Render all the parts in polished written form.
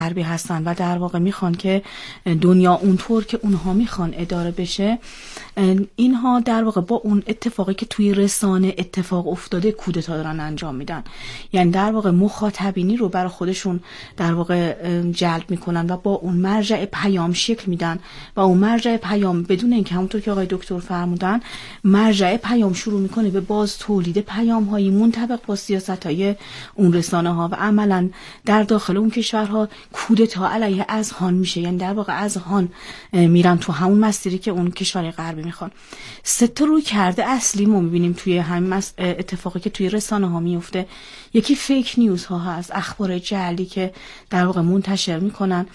غربی هستن و در واقع میخوان که دنیا اونطور که اونها میخوان اداره بشه، اینها در واقع با اون اتفاقی که توی رسانه اتفاق افتاده کودتا دارن انجام میدن. یعنی در واقع مخاطبینی رو برای خودشون در واقع جلب میکنن و با اون مرجع پیام شکل میدن و اون مرجع پیام بدون اینکه همونطور که آقای دکتر فرمودن مرجع پیام شروع میکنه به باز تولید پیام هایی منطبق با سیاست های اون رسانه ها و عملا در داخل اون کشورها کودتا علیه اذهان میشه. یعنی در واقع اذهان میرن تو همون مسیری که اون کشور غربی میخوان. سه تا روی کرده اصلی ما میبینیم توی همین اتفاقی که توی رسانه ها میفته. یکی فیک نیوز ها هست، اخبار جعلی که در واقع منتشر میکنن.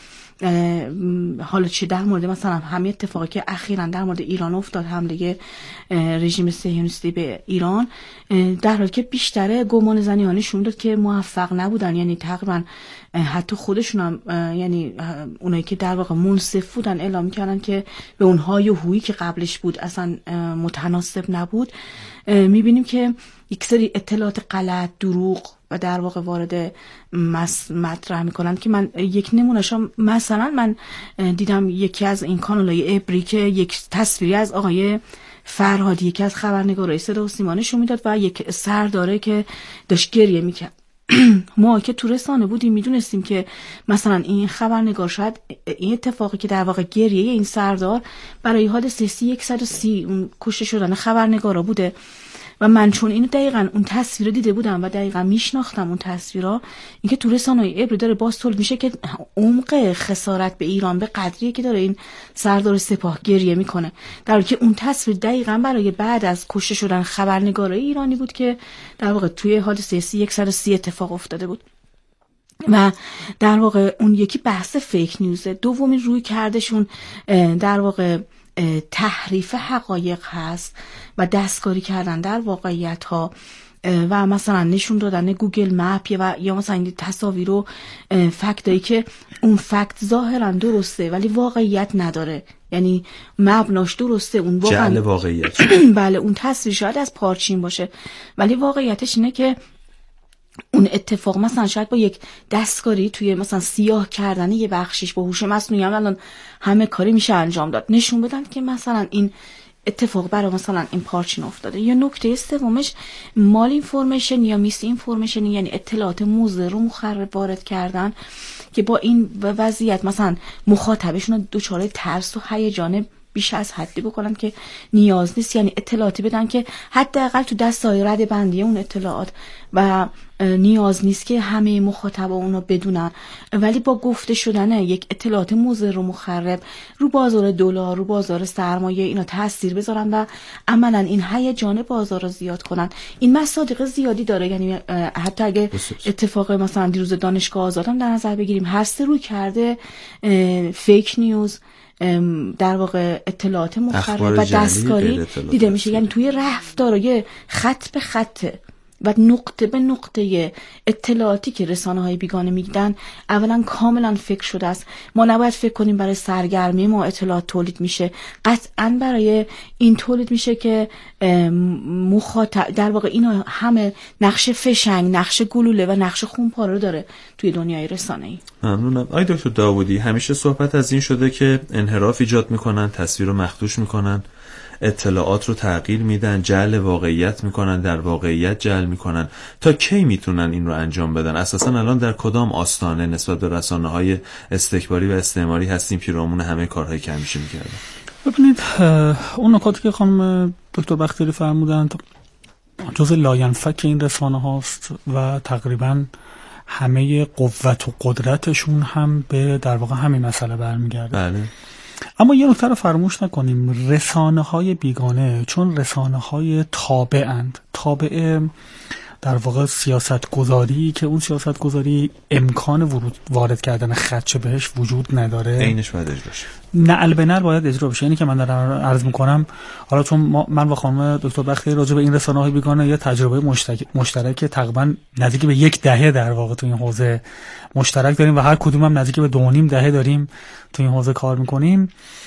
حالا چه در مورد مثلا همین اتفاقی که اخیراً در مورد ایران افتاد، حمله رژیم صهیونیستی به ایران، در حالی که بیشتر گمان زنی ها نشون داد که موفق نبودن. یعنی تقریبا حتی خودشون هم یعنی اونایی که در واقع منصف بودن اعلام می‌کردن که به اونها یهویی که قبلش بود اصلا متناسب نبود. می‌بینیم که یک سری اطلاعات غلط، دروغ و در واقع وارد مطرح میکنن که من یک نمونهشم مثلا من دیدم یکی از این کانالای ابری که یک تصویری از آقای فرهادی یکی از خبرنگارای صدا و سیما نشون میداد و یک سرداره که داشت گریه میکرد. ما که تو رسانه بودیم میدونستیم که مثلا این خبرنگار شاید این اتفاقی که در واقع گریه این سردار برای حادثه 130 اون کشته شدن خبرنگارا بوده و من چون اینو دقیقاً اون تصویر دیده بودم و دقیقاً میشناختم اون تصویرا، اینکه تو رسانه‌های ابری داره باز تولید میشه که عمق خسارت به ایران به قدریه که داره این سردار سپاه گریه میکنه، در حالی که اون تصویر دقیقاً برای بعد از کشته شدن خبرنگارای ایرانی بود که در واقع توی حادثه 130 اتفاق افتاده بود. و در واقع اون یکی بحث فیک نیوزه. دومی روی کردشون در واقع تحریف حقایق هست و دستکاری کردن در واقعیت ها و مثلا نشون دادن گوگل مپ یا مثلا این تصاویر و فکتایی که اون فکت ظاهرا درسته ولی واقعیت نداره. یعنی مبناش درسته، اون جعل واقعیت بله اون تصویر شاید از پارچین باشه ولی واقعیتش اینه که اون اتفاق مثلا شاید با یک دستکاری توی مثلا سیاه کردن یه بخشش با هوش مصنوعی الان همه کاری میشه انجام داد، نشون بدن که مثلا این اتفاق برای مثلا این پارچین افتاده. یا نکته سومش مال اینفورمیشن یا میس اینفورمیشن، یعنی اطلاعات موضوع رو مخرب وارد کردن که با این وضعیت مثلا مخاطبشون رو دچار ترس و هیجان بیش از حدی بکنن که نیاز نیست. یعنی اطلاعاتی بدن که حداقل تو دستای رده بندی اون اطلاعات و نیاز نیست که همه مخاطبا اونو بدونن، ولی با گفته شدن یک اطلاعات مضر و مخرب رو بازار دلار، رو بازار سرمایه اینا تاثیر بذارن و عملاً این هیجان بازار رو زیاد کنن. این مصادیق زیادی داره. یعنی حتی اگه اتفاق مثلا دیروز دانشگاه آزاد هم در نظر بگیریم، هر سه روی کرده فیک نیوز در واقع اطلاعات مخرب و دستکاری دیده میشه. یعنی توی رفتارای خط به خط و نقطه به نقطه اطلاعاتی که رسانه‌های بیگانه میدن اولا کاملا فکر شده است. ما نباید فکر کنیم برای سرگرمی ما اطلاعات تولید میشه، قطعا برای این تولید میشه که مخاطب در واقع اینا همه نقش فشنگ، نقش گلوله و نقش خونپاره رو داره توی دنیای رسانه‌ای. ممنونم. آقای دکتر داوودی، همیشه صحبت از این شده که انحراف ایجاد میکنن، تصویر رو مخدوش میکنن، اطلاعات رو تغییر میدن، جعل واقعیت میکنن، در واقعیت جعل میکنن. تا کی میتونن این رو انجام بدن؟ اساسا الان در کدام آستانه نسبت به رسانه‌های استکباری و استعماری هستیم که پیرامون همه کارهایی که همیشه میکردن؟ ببینید اون نکاتی که خانم دکتر بختیاری فرمودند جزء لاینفک این رسانه هاست و تقریبا همه قوت و قدرتشون هم به در واقع همین مسئله برمیگرده. بله. اما یه نکته رو فراموش نکنیم، رسانه‌های بیگانه چون رسانه‌های تابعند، تابع در واقع سیاست گذاری که اون سیاست گذاری امکان وارد کردن خدشه بهش وجود نداره، عینش باید اجرا بشه، نعل به نعل باید اجرا بشه. یعنی که من دارم عرض میکنم حالا چون من و خانم دکتر بختیاری راجع به این رسانه‌های بیگانه یه تجربه مشترک تقریبا نزدیک به 1 دهه در واقع تو این حوزه مشترک داریم و هر کدوم هم نزدیک به 2.5 دهه داریم تو این حوزه کار میکنیم.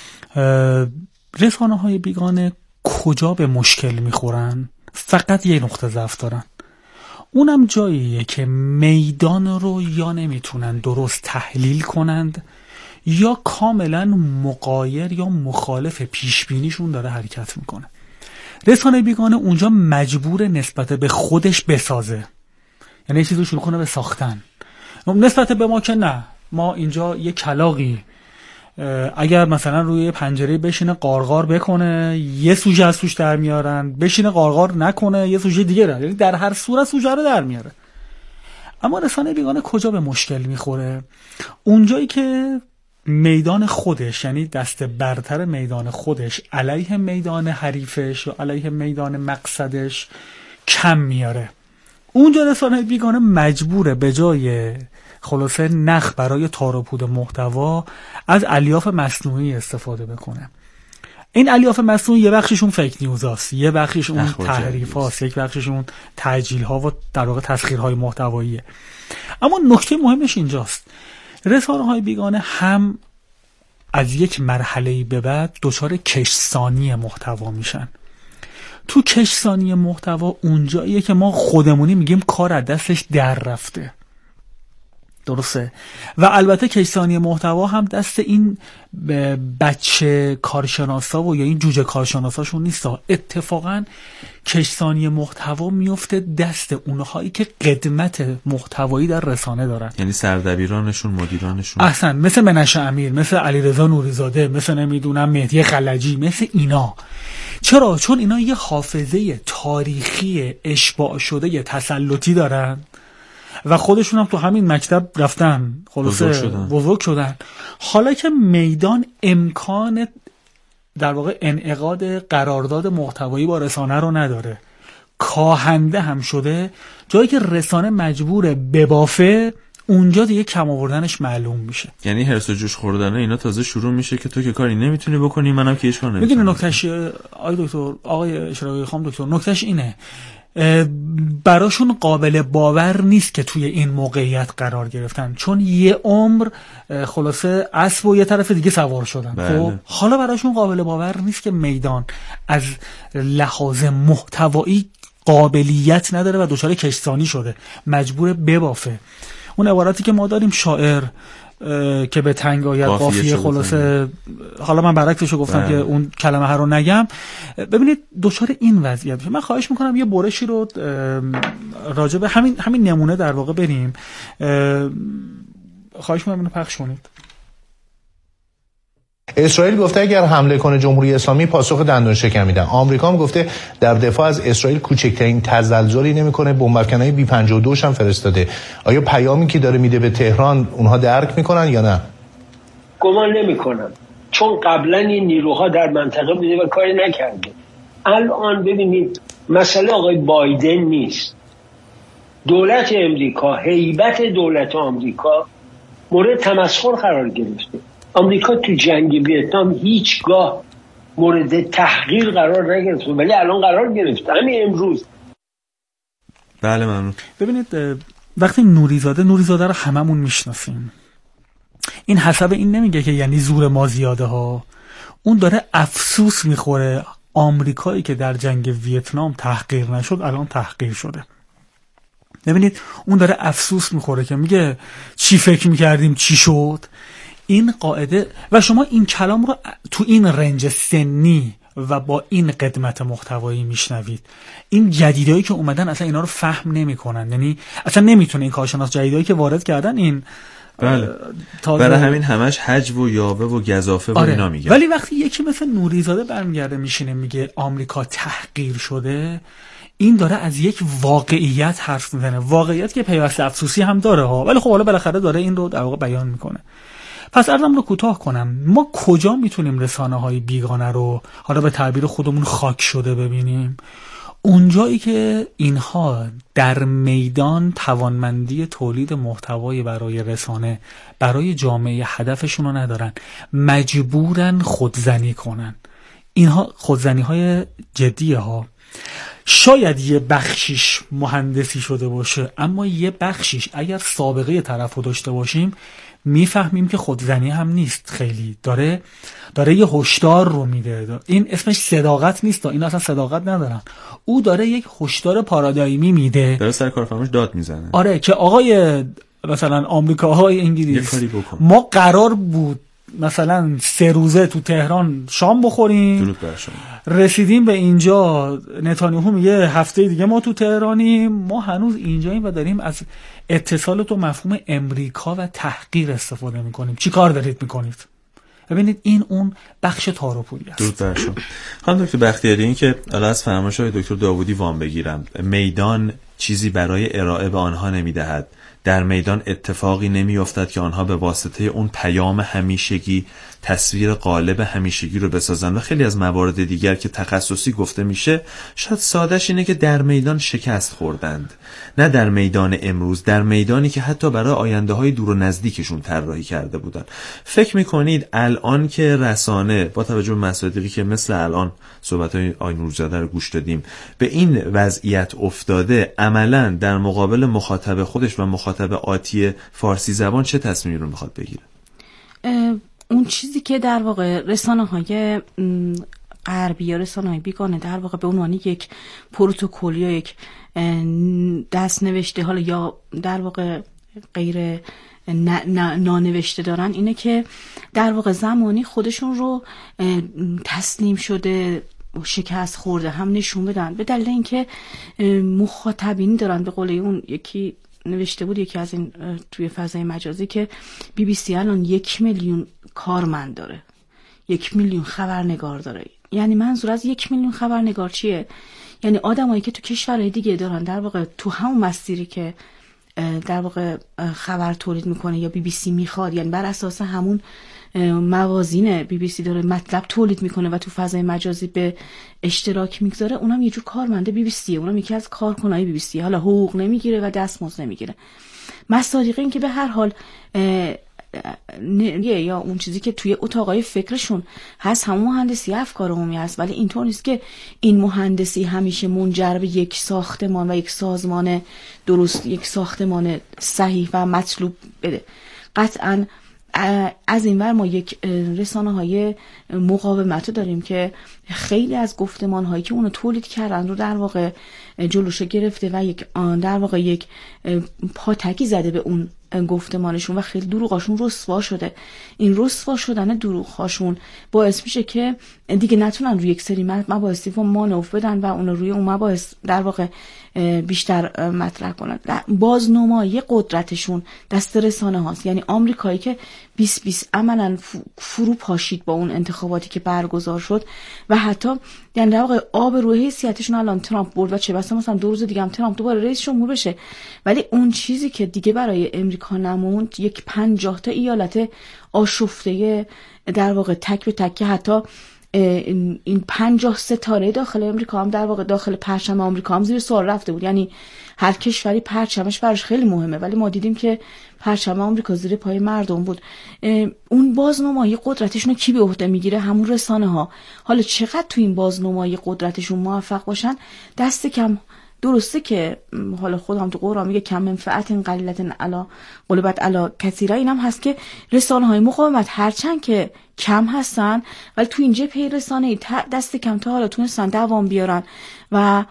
رسانه‌های بیگانه کجا به مشکل میخورن؟ فقط یه نقطه ضعف دارن، اونم جاییه که میدان رو یا نمیتونن درست تحلیل کنند یا کاملا مغایر یا مخالف پیشبینیشون داره حرکت میکنه. رسانه بیگانه اونجا مجبور نسبت به خودش بسازه، یعنی یه چیزی شروع کنه به ساختن. نسبت به ما که نه، ما اینجا یه کلاغی اگر مثلا روی پنجره بشینه قارقار بکنه یه سوژه از توش در میارن، بشینه قارقار نکنه یه سوژه دیگه را، یعنی در هر صورت سوژه رو در میاره. اما رسانه بیگانه کجا به مشکل میخوره؟ اونجایی که میدان خودش، یعنی دست برتر میدان خودش علیه میدان حریفش یا علیه میدان مقصدش کم میاره. اونجا رسانه بیگانه مجبوره به جای خلاصه نخ برای تار و پود محتوا از الیاف مصنوعی استفاده بکنه. این الیاف مصنوعی یه بخششون فیک نیوز هست، یه بخششون تحریف هست، یک بخششون تجلیل ها و در واقع تسخیرهای محتواییه. اما نکته مهمش اینجاست، رسانه های بیگانه هم از یک مرحله به بعد دچار کشسانی محتوا میشن. تو کشسانی محتوا اونجاییه که ما خودمونی میگیم کار از دستش در رفته، درسته؟ و البته کشسانی محتوا هم دست این بچه کارشناسا و یا این جوجه کارشناساشون نیست. اتفاقا کشسانی محتوا میفته دست اونهایی که قدمت محتوایی در رسانه دارن، یعنی سردبیرانشون، مدیرانشون. احسن، مثل منش امیر، مثل علیرضا نوریزاده، مثل نمیدونم مهدی خلجی، مثل اینا. چرا؟ چون اینا یه حافظه تاریخی اشباع شده تسلطی دارن و خودشون هم تو همین مکتب رفتن، خلاصه بزرگ شدن. حالا که میدان امکان در واقع انعقاد قرارداد محتوایی با رسانه رو نداره، کاهنده هم شده، جایی که رسانه مجبوره ببافه، اونجا دیگه کم آوردنش معلوم میشه. یعنی هرس و جوش خوردن اینا تازه شروع میشه که تو که کاری نمیتونی بکنی، منم که هیچ کار نمیتونم. میدونی نکتهش آقای اشراقی خانم دکتر، نکتهش اینه براشون قابل باور نیست که توی این موقعیت قرار گرفتن، چون یه عمر خلاصه اسب و یه طرف دیگه سوار شدن. خب حالا براشون قابل باور نیست که میدان از لحاظ محتوایی قابلیت نداره و دچار کشسانی شده، مجبور ببافه. اون عبارتی که ما داریم شاعر که به تنگ آید قافیه، خلاصه حالا من برعکسشو گفتم که اون کلمه ها رو نگم. ببینید دچار این وضعیت میشه. من خواهش میکنم یه برشی رو راجع به همین نمونه در واقع بریم. خواهش میکنم اینو پخش کنید. اسرائیل گفته اگر حمله کنه جمهوری اسلامی پاسخ دندون شکمی میدن. آمریکا هم گفته در دفاع از اسرائیل کوچکترین تزلزلی نمیکنه، بمب افکنای بی 52 هم فرستاده. آیا پیامی که داره میده به تهران اونها درک میکنن یا نه؟ گمان نمیکنم، چون قبلا این نیروها در منطقه بوده و کاری نکرده. الان ببینید مسئله آقای بایدن نیست، دولت امریکا، هیبت دولت آمریکا مورد تمسخر قرار گرفته. آمریکا تو جنگ ویتنام هیچگاه مورد تحقیر قرار نگرفت، ولی الان قرار گرفت، همین امروز. بله ممنون. ببینید وقتی نوریزاده رو هممون میشناسیم، این حسب این نمیگه که یعنی زور ما زیاده ها، اون داره افسوس میخوره آمریکایی که در جنگ ویتنام تحقیر نشد الان تحقیر شده. ببینید اون داره افسوس میخوره که میگه چی فکر میکردیم چی شد. این قاعده و شما این کلام رو تو این رنج سنی و با این قدمت محتوایی میشنوید. این جدیدایی که اومدن اصلا اینا رو فهم نمیکنن، یعنی اصلا نمیتونه این کارشناس جدیدایی که وارد کردن این بله. برای همین همش حجو و یاوه و گزافه و اینا میگن. ولی وقتی یکی مثل نوریزاده برمیگرده میشینه میگه آمریکا تحقیر شده، این داره از یک واقعیت حرف میزنه، واقعیت که پیوسته افسوسی هم داره ها، ولی خب حالا بالاخره داره این رو در واقع بیان میکنه. پس عرضم رو کوتاه کنم، ما کجا میتونیم رسانه های بیگانه رو حالا به تعبیر خودمون خاک شده ببینیم؟ اونجایی که اینها در میدان توانمندی تولید محتوایی برای رسانه، برای جامعه هدفشون رو ندارن، مجبورن خودزنی کنن. اینها خودزنی های جدیه ها. شاید یه بخشیش مهندسی شده باشه، اما یه بخشیش اگر سابقه طرف رو داشته باشیم میفهمیم که خودزنی هم نیست، خیلی داره یه هشدار رو میده. این اسمش صداقت نیست، این اصلا صداقت ندارن، او داره یک هشدار پارادایمی میده، داره سر کارفرماش داد میزنه. آره که آقای مثلا آمریکاهای انگلیس ما قرار بود مثلا 3 روزه تو تهران شام بخوریم، درود بر شما، رسیدیم به اینجا نتانیاهو میگه هفته دیگه ما تو تهرانیم، ما هنوز اینجاییم و داریم از اتصال تو مفهوم امریکا و تحقیر استفاده میکنیم. چی کار دارید میکنید؟ ببینید این اون بخش تاروپولی است. درود بر شما. خانم دکتر بختیاری، این که الان از فرمایش‌های دکتر داوودی وام بگیرم، میدان چیزی برای ارائه به آنها نمیدهد، در میدان اتفاقی نمیافتد که آنها به واسطه اون پیام همیشگی تصویر قالب همیشگی رو بسازن و خیلی از موارد دیگر که تخصصی گفته میشه شاید سادهش اینه که در میدان شکست خوردند، نه در میدان امروز، در میدانی که حتی برای آینده های دور و نزدیکشون طراحی کرده بودن. فکر میکنید الان که رسانه با توجه به مصادیقی که مثل الان صحبت‌های آقای نورزاده رو گوش دادیم به این وضعیت افتاده، عملاً در مقابل مخاطب خودش و مخاطب آتی فارسی زبان چه تصمیمی رو میخواد بگیره؟ اون چیزی که در واقع رسانه‌های غربی یا رسانه‌های بیگانه در واقع به عنوان یک پروتکل یا یک دستنوشته حالا یا در واقع غیر نانوشته دارن، اینه که در واقع زمانی خودشون رو تسلیم شده شکست خورده هم نشون بدن، به دلیل اینکه مخاطبینی دارن. به قول اون یکی نوشته بود یکی از این توی فضای مجازی که BBC الان 1 میلیون کارمند داره، 1 میلیون خبرنگار داره. یعنی منظور از 1 میلیون خبرنگار چیه؟ یعنی آدمایی که تو کشورهای دیگه دارن در واقع تو همون مسیری که در واقع خبر تولید میکنه یا BBC میخواد، یعنی بر اساس همون موازین BBC داره مطلب تولید میکنه و تو فضای مجازی به اشتراک میگذاره، اونم یه جور کارمنده BBC، اونم یکی از کارکنای BBC، حالا حقوق نمیگیره و دستمزد نمیگیره. مصادیق این که به هر حال یا اون چیزی که توی اتاقای فکرشون هست همون مهندسی افکار عمومی هست، ولی اینطور نیست که این مهندسی همیشه منجر به یک ساختمان و یک سازمان درست، یک ساختمان صحیح و مطلوب بده. قطعاً از این ور ما یک رسانه‌های مقاومت داریم که خیلی از گفتمان‌هایی که اونو تولید کردن رو در واقع جلوشو گرفته و یک در واقع یک پاتکی زده به اون گفتمانشون و خیلی دروغاشون رسوا شده. این رسوا شدن دروغاشون باعث میشه که دیگه نتونن روی یک سری مباحثی و مانوف بدن و اون روی اون مباحث در واقع بیشتر مطرح کنن. بازنمایی قدرتشون دست رسانه هاست. یعنی آمریکایی که 2020 عملاً فرو پاشید با اون انتخاباتی که برگزار شد و حتی یعنی در واقع آب روی حیثیتشون الان ترامپ برد و چه بسا مثلا 2 روز دیگه هم ترامپ دوباره رئیس جمهور بشه، ولی اون چیزی که دیگه برای امریکا نموند یک 50 تا ایالت آشفته در واقع تک به تک، حتی این 50 ستاره داخل امریکا هم در واقع داخل پرچم آمریکا هم زیر سوال رفته بود. یعنی هر کشوری پرچمش براش خیلی مهمه، ولی ما دیدیم که پرچم آمریکا زیر پای مردم بود. اون بازنمایی قدرتشون رو کی به عهده میگیره؟ همون رسانه ها. حالا چقدر تو این بازنمایی قدرتشون موفق باشن دست کم. درسته که حالا خودم تو قرآن میگه کم منفعت قلیلت علا غلبت علا کثیره، اینم هست که رسانه های مقاومت هرچند که کم هستن ولی تو این جبهه رسانه‌ای دست کم تا حالا تونستن دوام بیارن و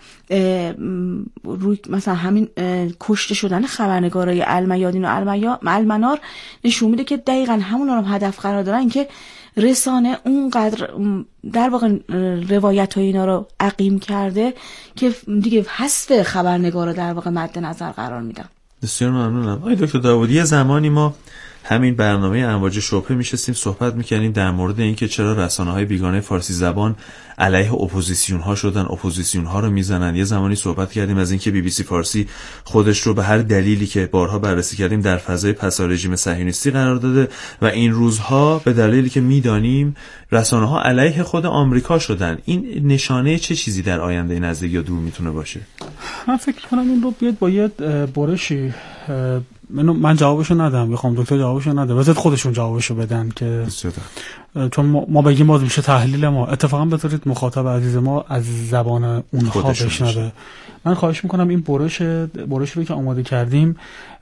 روی مثلا همین کشته شدن خبرنگارای المیادین و المنار نشون میده که دقیقاً همون رو هم هدف قرار دارن، که رسانه اونقدر در واقع روایت های اینا رو عقیم کرده که دیگه حذف خبرنگارا در واقع مد نظر قرار میدن. بسیار ممنونم. آقای دکتر داوودی، یه زمانی ما همین برنامه امواج شبهه میشستیم صحبت میکنیم در مورد اینکه چرا رسانه‌های بیگانه فارسی زبان علیه اپوزیسیون ها شدن، اپوزیسیون ها رو میزنن. یه زمانی صحبت کردیم از اینکه BBC فارسی خودش رو به هر دلیلی که بارها بررسی کردیم در فضای پس از رژیم صهیونیستی قرار داده و این روزها به دلیلی که میدانیم رسانه‌ها علیه خود آمریکا شدن. این نشانه چه چیزی در آینده نزدیک یا دور میتونه باشه؟ من فکر کنم این رو بیاد با یه برشی من جوابشو ندم، میخوام دکتر جوابشو نده، بذارید خودشون جوابشو بدن که چون ما بگیم باز میشه تحلیل ما. اتفاقا بذارید مخاطب عزیز ما از زبان اونها بشنوه. من خواهش میکنم این برش رو که آماده کردیم،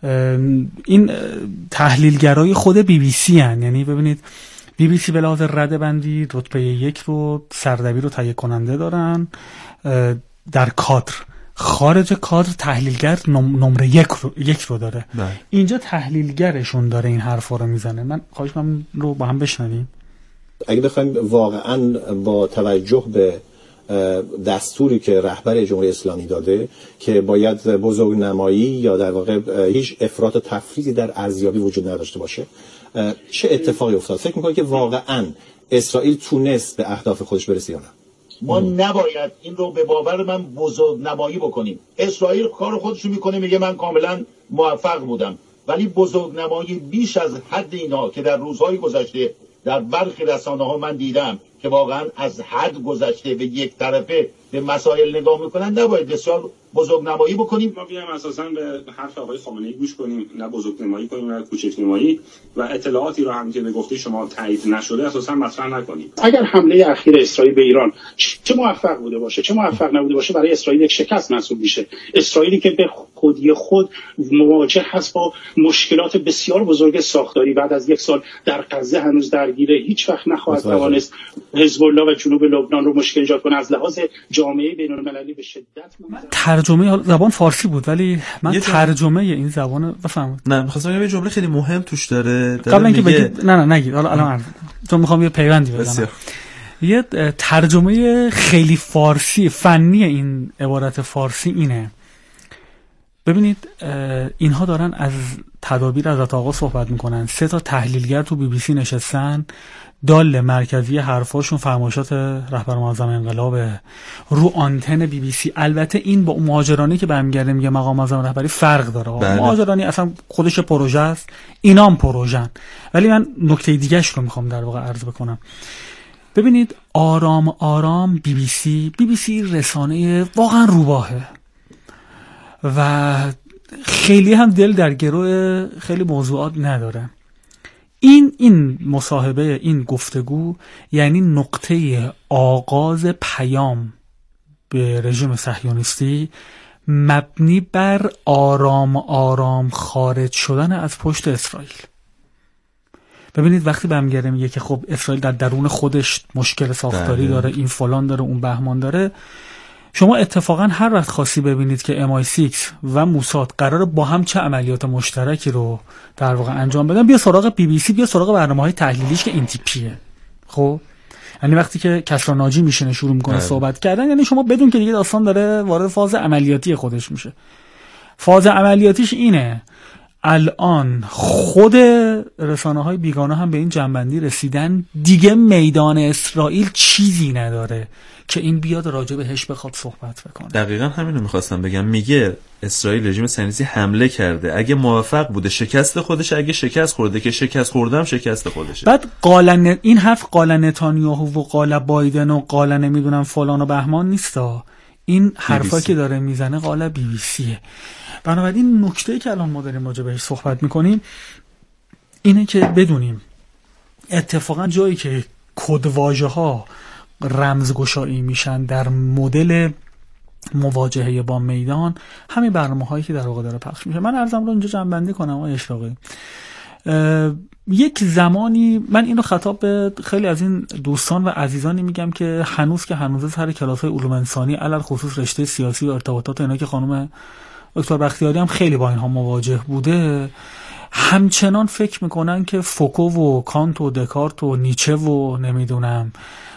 این تحلیلگرای خود بی بی سی هن. یعنی ببینید بی بی سی به لحاظ رده بندی رتبه 1 رو سردبیر رو تهیه کننده دارن، در کادر خارج کادر تحلیلگر نمره 1 رو داره. اینجا تحلیلگرشون داره این حرفا رو میزنه. من خواهش میکنم رو با هم بشنویم. اگه بخوایم واقعا با توجه به دستوری که رهبر جمهوری اسلامی داده که باید بزرگنمایی یا در واقع هیچ افراط و تفریطی در ارزیابی وجود نداشته باشه، چه اتفاقی افتاد؟ فکر می‌کنید که واقعا اسرائیل تونست به اهداف خودش برسه یا نه؟ ما نباید این رو به باور من بزرگنمایی بکنیم. اسرائیل کار خودش رو میکنه، میگه من کاملا موفق بودم، ولی بزرگنمایی بیش از حد اینا که در روزهای گذشته در برخی رسانه‌ها من دیدم که واقعا از حد گذشته به یک طرفه به مسائل نگاه میکنن، نباید بسیار بزرگنمایی بکنیم. ما بیایم اساساً به حرف آقای خامنه‌ای گوش کنیم، نه بزرگنمایی کنیم نه کوچک‌نمایی، و اطلاعاتی رو هم که به گفته شما تایید نشده اساساً مطرح نکنیم. اگر حمله اخیر اسرائیل به ایران چه موفق بوده باشه چه موفق نبوده باشه، برای اسرائیل یک شکست محسوب میشه. اسرائیلی که به خودی خود مواجه هست با مشکلات بسیار بزرگ ساختاری، بعد از 1 سال در غزه هنوز درگیره، هیچ وقت نخواهد توانست حزب الله و جنوب لبنان رو مشکل ایجاد کنه. از لحاظ جامعه بین‌المللی به شدت ترجمه زبان فارسی بود، ولی من ترجمه این زبان بفهمم. نه می‌خواستم یه جمله خیلی مهم توش داره قبل اینکه بگید نه نگید، حالا الان چون می‌خوام یه پیوندی بزنم. یه ترجمه خیلی فارسی فنی این عبارت فارسی اینه. ببینید اینها دارن از تدابیر حضرت آقا صحبت میکنن. 3 تا تحلیلگر تو بی بی سی نشستن، دال مرکزی حرفاشون فرمایشات رهبر معظم انقلاب رو آنتن بی بی سی. البته این با مهاجرانی که برمیگرده میگه مقام معظم رهبری فرق داره. مهاجرانی اصلا خودش پروژه است، اینا هم پروژن. ولی من نکته دیگه‌اش رو میخوام در واقع عرض بکنم. ببینید آرام آرام بی بی سی رسانه واقعا روباهه و خیلی هم دل در گروه خیلی موضوعات نداره. این مصاحبه، این گفتگو یعنی نقطه آغاز پیام به رژیم صهیونیستی مبنی بر آرام آرام خارج شدن از پشت اسرائیل. ببینید وقتی برمیگرده میگه که خب اسرائیل در درون خودش مشکل ساختاری داره، این فلان داره، اون بهمان داره، شما اتفاقا هر وقت خاصی ببینید که MI6 و موساد قراره با هم چه عملیات مشترکی رو در واقع انجام بدن، بیا سراغ بی بی سی، بیا سراغ برنامه‌های تحلیلیش که این تیپیه. خب یعنی وقتی که کسری ناجی میشینه شروع میکنه صحبت کردن، یعنی شما بدون که دیگه داستان داره وارد فاز عملیاتی خودش میشه. فاز عملیاتیش اینه. الان خود رسانه‌های بیگانه هم به این جنبندی رسیدن دیگه میدان اسرائیل چیزی نداره که این بیاد راجع بهش بخواد صحبت بکنه. دقیقاً همینو میخواستم بگم. میگه اسرائیل رژیم صهیونیستی حمله کرده، اگه موفق بوده شکست خودشه، اگه شکست خورده که شکست خوردم شکست خودشه. بعد این حرف قال نتانیاهو و قال بایدن و قال نمیدونم فلان و بهمان نیستا، این حرفا که داره میزنه قال بی بی سیه. بنابراین نکته‌ای که الان ما داریم راجع بهش صحبت میکنیم اینه که بدونیم اتفاقا جایی که کدواژه‌ها رمزگشایی میشن در مدل مواجهه با میدان، همین برنامه‌هایی که در واقع داره پخش میشه. من عرضم رو اینجا جمع‌بندی کنم آقای اشراقی. یک زمانی من اینو خطاب به خیلی از این دوستان و عزیزانی میگم که هنوز سر کلاس‌های علوم انسانی علل خصوص رشته سیاسی و ارتباطات اینا که خانم دکتر بختیاری هم خیلی با اینها مواجه بوده، همچنان فکر میکنن که فوکو و کانت و دکارت و نیچه و نمیدونم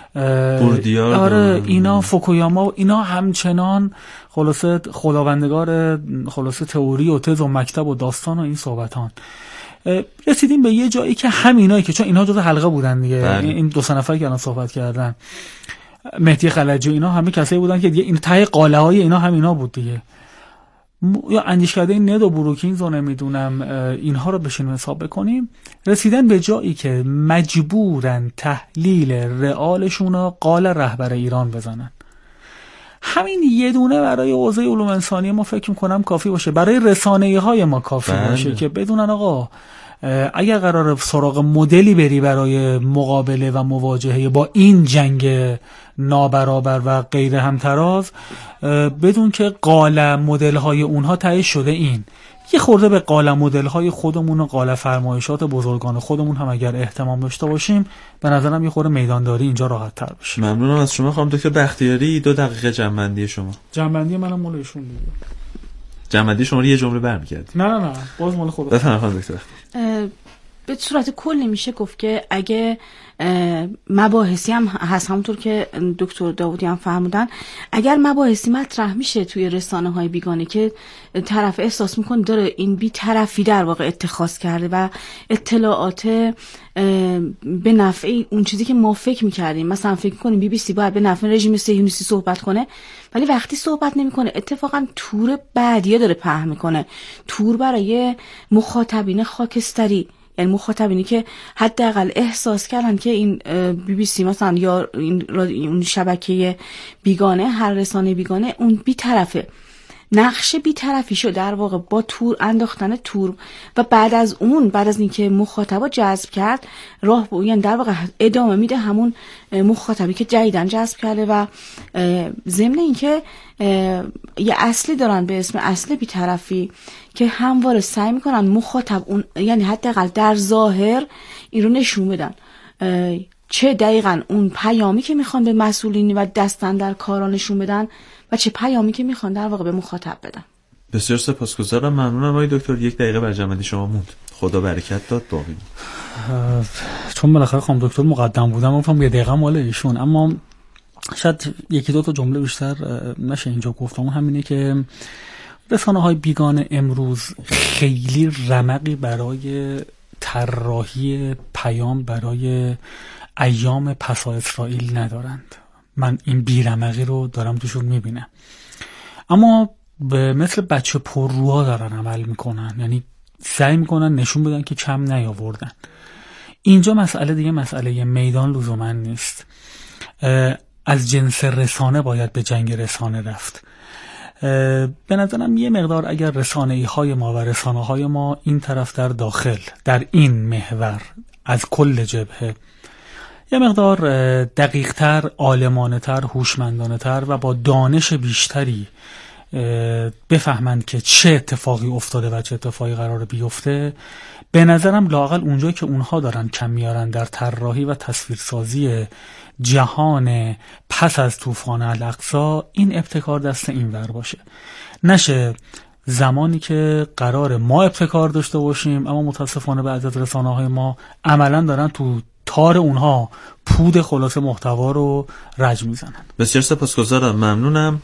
اینا فوکویاما و اینا همچنان خلاصه خداوندگار خلاصه تئوری و تز و مکتب و داستان و این صحبتان. رسیدیم به یه جایی که همینایی که چون اینها جزء حلقه بودن دیگه، این 2 نفر که الان صحبت کردن، مهدی خلجی اینا همه کسایی بودن که دیگه این ته قاله های اینا همینا بود دیگه. یا اندیشکده ند و بروکینز و نمیدونم اینها رو بشینیم حساب بکنیم، رسیدن به جایی که مجبورن تحلیل رئالشون رو قال رهبر ایران بزنن. همین یه دونه برای حوزه علوم انسانی ما فکر می‌کنم کافی باشه، برای رسانه‌های ما کافی باشه که بدونن آقا اگر قرار سراغ مدلی بری برای مقابله و مواجهه با این جنگ نابرابر و غیر همتراز، بدون که قالب مدل‌های اونها تعیین شده، این یه خورده به قالب مدل‌های خودمون و قالب فرمایشات بزرگان خودمون هم اگر اهتمام داشته باشیم، به نظرم یه خورده میدانداری اینجا راحت‌تر بشه. ممنونم از شما خانم دکتر بختیاری. 2 دقیقه جنبندی شما. جنبندی منم مال ایشون دیگه. جنبندی شما رو یه جمله برمی‌گردید. نه باز مال خودم. بفرمایید خانم دکتر. به صورت کلی میشه گفت که اگه مباحثی هم هست، همونطور که دکتر داوودی هم فرمودن، اگر مباحثی مطرح میشه توی رسانه‌های بیگانه که طرف احساس میکنه داره این بی‌طرفی در واقع اتخاذ کرده و اطلاعات به نفع اون چیزی که ما فکر میکردیم، مثلا فکر کنیم BBC باید به نفع رژیم صهیونیستی صحبت کنه، ولی وقتی صحبت نمیکنه اتفاقا تور بعدیه داره پهن میکنه، تور برای مخاطبین خاکستری، یعنی مخاطبینی که حداقل احساس کردن که این BBC مثلا یا اون شبکه بیگانه، هر رسانه بیگانه اون بی‌طرفه، نقش بی‌طرفیشو در واقع با تور انداختن تور و بعد از اینکه مخاطبا جذب کرد راه یعنی در واقع ادامه میده همون مخاطبی که جدیدن جذب کرده و ضمن اینکه یه اصلی دارن به اسم اصل بی‌طرفی که همواره سعی میکنن مخاطب اون، یعنی حداقل در ظاهر این رو نشون بدن چه دقیقاً اون پیامی که میخوان به مسئولین و دستاندرکاران نشون بدن و چه پیامی که میخوان در واقع به مخاطب بدن. بسیار سپاسگزارم. ممنونم آقای دکتر. 1 دقیقه برجامندی شما موند. خدا برکت داد. باقی چون بالاخره خانم دکتر مقدم بودم گفتم 1 دقیقه مال ایشون، اما شاید 1-2 تا جمله بیشتر نشه اینجا گفتم. همینه که رسانه‌های بیگانه امروز خیلی رمقی برای طراحی پیام برای ایام پسا اسرائیل ندارند. من این بیرمقی رو دارم توشون میبینم، اما به مثل بچه پرروها دارن عمل میکنن، یعنی سعی میکنن نشون بدن که کم نیاوردن. اینجا مسئله دیگه مسئله میدان لزوما نیست، از جنس رسانه باید به جنگ رسانه رفت. به نظرم یه مقدار اگر رسانه‌های ما و رسانه‌های ما این طرف در داخل در این محور از کل جبهه یه مقدار دقیق‌تر، عالمانه‌تر، هوشمندانه‌تر و با دانش بیشتری بفهمند که چه اتفاقی افتاده و چه اتفاقی قراره بیفته، به نظرم لااقل اونجایی که اونها دارن کم میارن در طراحی و تصویرسازی جهان پس از طوفان الاقصی، این ابتکار دست اینور باشه. نشه زمانی که قرار ما ابتکار داشته باشیم اما متاسفانه بعضی از رسانه‌های ما عملاً دارن تو تار اونها پود خلاصه محتوا رو رج میزنن. بسیار سپاسگزارم. ممنونم.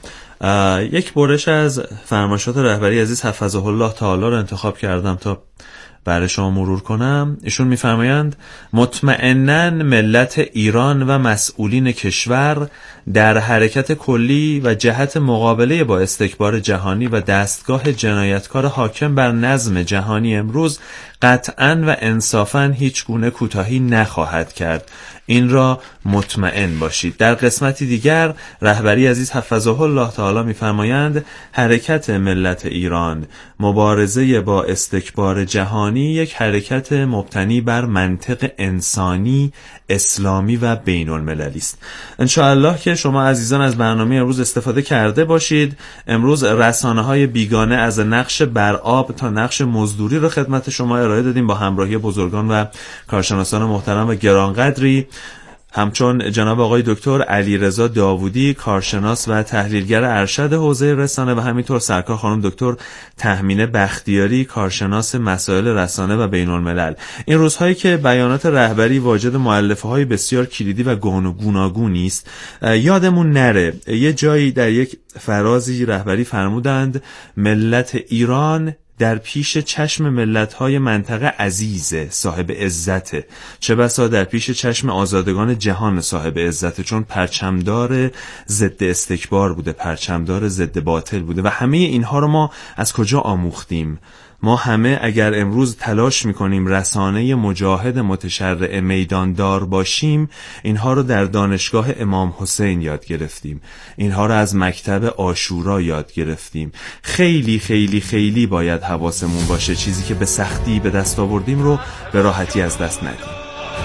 یک برش از فرمایشات رهبری عزیز حفظه الله تعالی رو انتخاب کردم تا برای شما مرور کنم. ایشون میفرمایند مطمئناً ملت ایران و مسئولین کشور در حرکت کلی و جهت مقابله با استکبار جهانی و دستگاه جنایتکار حاکم بر نظم جهانی امروز قطعاً و انصافاً هیچ گونه کوتاهی نخواهد کرد. این را مطمئن باشید. در قسمتی دیگر رهبری عزیز حفظه الله تعالی می‌فرمایند حرکت ملت ایران، مبارزه با استکبار جهانی، یک حرکت مبتنی بر منطق انسانی، اسلامی و بین المللی است. انشاءالله که شما عزیزان از برنامه امروز استفاده کرده باشید. امروز رسانه‌های بیگانه از نقش برآب تا نقش مزدوری رو خدمت شما ارائه دادیم با همراهی بزرگان و کارشناسان محترم و گرانقدری، همچون جناب آقای دکتر علیرضا داوودی، کارشناس و تحلیلگر ارشد حوزه رسانه، و همینطور سرکار خانم دکتر تهمینه بختیاری، کارشناس مسائل رسانه و بین الملل. این روزهایی که بیانات رهبری واجد مؤلفه‌های بسیار کلیدی و گوناگونی است، یادمون نره یه جایی در یک فرازی رهبری فرمودند ملت ایران در پیش چشم ملت‌های منطقه عزیزه، صاحب عزته، چه بسا در پیش چشم آزادگان جهان صاحب عزته، چون پرچمدار ضد استکبار بوده، پرچمدار ضد باطل بوده. و همه اینها رو ما از کجا آموختیم؟ ما همه اگر امروز تلاش میکنیم رسانه مجاهد متشرع میداندار باشیم، اینها رو در دانشگاه امام حسین یاد گرفتیم، اینها رو از مکتب عاشورا یاد گرفتیم. خیلی خیلی خیلی باید حواسمون باشه چیزی که به سختی به دست آوردیم رو به راحتی از دست ندیم.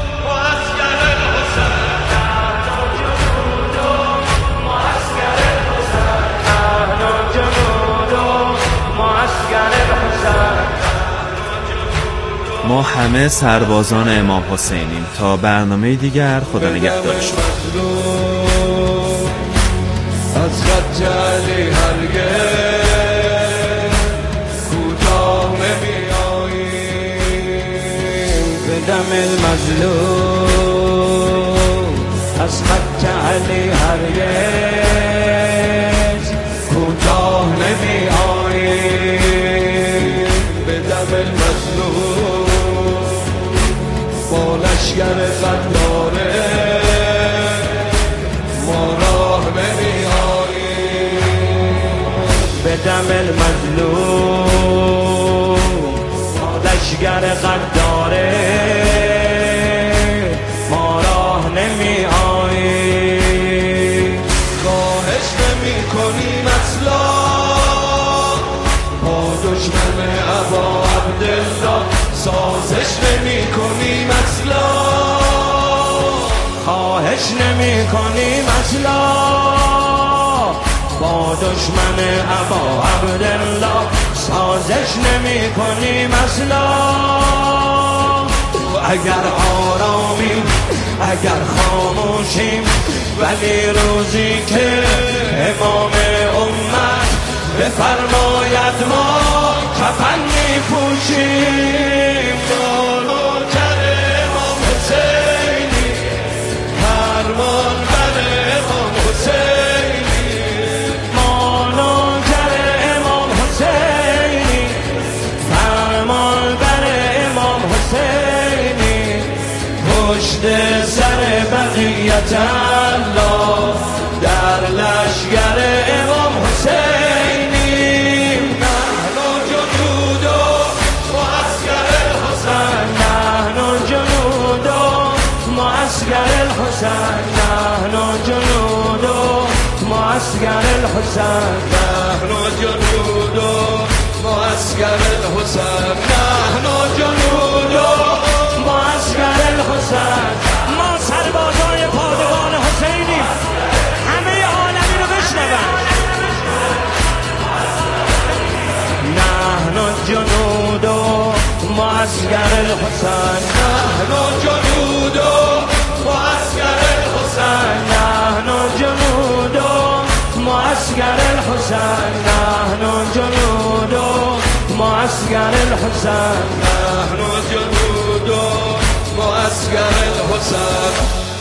ما همه سربازان امام حسینیم. تا برنامه دیگر، خدا نگهدار شما. از خط علی هرگز کوتاه نمیاییم، به دم المظلوم از خط علی هرگز کوتاه نمیاییم، به دم المظلوم با لشگر غداره ما راه نمی‌آییم، به دم المظلوم با لشگر غداره ما راه نمی‌آییم. خواهش نمی‌کنیم اصلا با دشمن ابا عبدالله، سازش نمی کنیم اصلا، خواهش نمی کنیم اصلا با دشمن ابا عبدالله، سازش نمی کنیم اصلا. اگر آرامیم اگر خاموشیم، ولی روزی که امام امت بفرماید ما کفن می پوشیم، نوکر امام حسینی، فرمان بر امام حسینی، ما نوکر امام حسینی، فرمان بر امام حسینی، پشت سر بقیت الله در لشگر امام حسینی. معسكر الحسين نحن جنود، معسكر الحسين نحن جنود، معسكر الحسين نحن جنود، معسكر الحسين. ما سربازان پادگان حسینی، همه عالمی رو بشنون. نحن جنود، معسكر الحسين نحن جنود، معسكر الحسين نحن جنود، معسكر الحسين نحن جنود، معسكر الحسين نحن جنود، معسكر الحسين.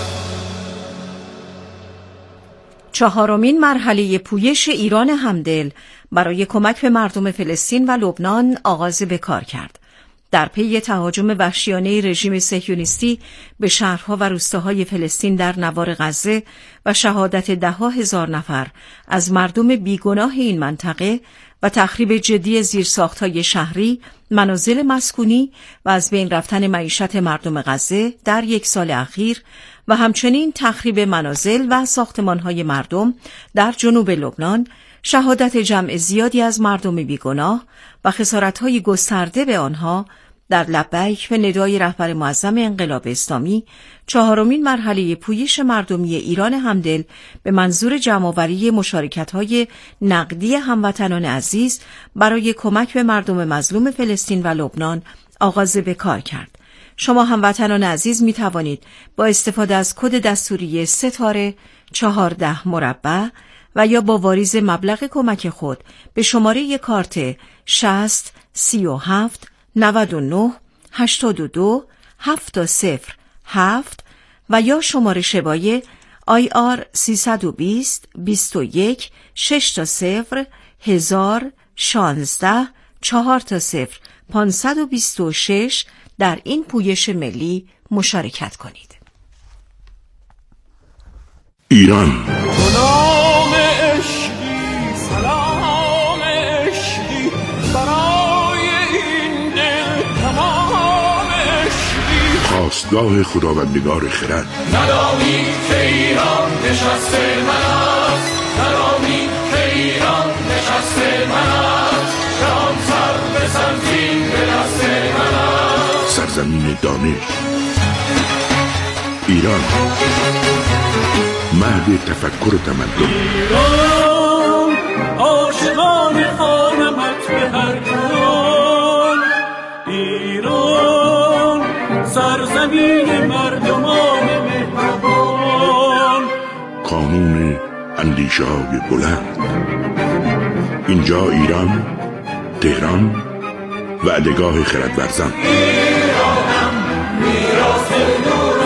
چهارمین مرحله پویش ایران همدل برای کمک به مردم فلسطین و لبنان آغاز به کار کرد. در پی تهاجم وحشیانه رژیم صهیونیستی به شهرها و روستاهای فلسطین در نوار غزه و شهادت ده‌ها هزار نفر از مردم بیگناه این منطقه و تخریب جدی زیرساخت‌های شهری، منازل مسکونی و از بین رفتن معیشت مردم غزه در یک سال اخیر و همچنین تخریب منازل و ساختمان‌های مردم در جنوب لبنان، شهادت جمع زیادی از مردم بیگناه و خسارت‌های گسترده به آنها، در لبیک به ندای رهبر معظم انقلاب اسلامی، چهارمین مرحله پویش مردمی ایران همدل به منظور جمع‌آوری مشارکت‌های نقدی هموطنان عزیز برای کمک به مردم مظلوم فلسطین و لبنان آغاز به کار کرد. شما هموطنان عزیز می توانید با استفاده از کد دستوری ستاره 14 مربع و یا با واریز مبلغ کمک خود به شماره کارت 60 37 99 82 707 و یا شماره شبای IR 320 21 6 1000 16 4 526 در این پویش ملی مشارکت کنید. ایران غلام عشقی، سلام عشقی برای خواستگاه خداوندگار خرد. ندانی که ایران نشست من است، ندانی که ایران نشست من است، شام سر به سنزین به دست من است. سرزمین دانش، ایران، مهد تفکر و تمدن. ایران عاشقان خانمت به هر جان، ایران سرزمین مردمان مهربان، کانون اندیشه های بلند. اینجا ایران، تهران، وعدگاه خردورزان.